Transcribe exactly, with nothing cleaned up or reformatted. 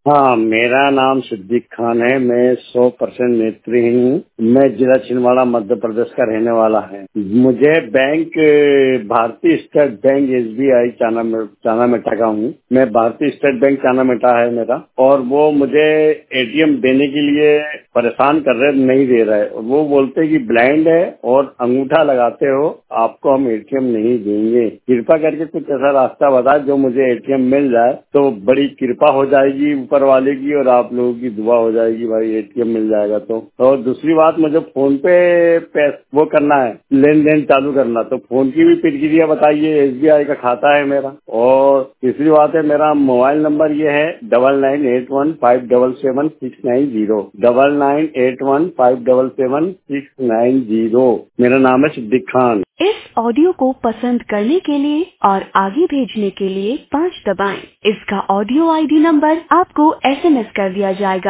हाँ, मेरा नाम सिद्दीक खान है। मैं सौ परसेंट नेत्रहीन हूँ। मैं जिला छिंदवाड़ा मध्य प्रदेश का रहने वाला है। मुझे बैंक भारतीय स्टेट बैंक एसबीआई चाना चाना मेटा का हूँ। मैं भारतीय स्टेट बैंक चाना मेटा है मेरा, और वो मुझे एटीएम देने के लिए परेशान कर रहे, नहीं दे रहा है। वो बोलते हैं कि ब्लाइंड है और अंगूठा लगाते हो, आपको हम एटीएम नहीं देंगे। कृपा करके कुछ ऐसा रास्ता बता जो मुझे एटीएम मिल जाए तो बड़ी कृपा हो जाएगी ऊपर वाले की, और आप लोगों की दुआ हो जाएगी भाई, एटीएम मिल जाएगा तो। और दूसरी बात, मुझे फोन पे पैस वो करना है, लेन देन चालू करना, तो फोन की भी प्रक्रिया बताइए। एसबीआई का खाता है मेरा। और तीसरी बात है, मेरा मोबाइल नंबर ये है double nine eight one five double seven six nine zero double nine eight one five double seven six nine zero. मेरा नाम है सिद्दीक खान। इस ऑडियो को पसंद करने के लिए और आगे भेजने के लिए पाँच दबाएं। इसका ऑडियो आईडी नंबर आपको एसएमएस कर दिया जाएगा।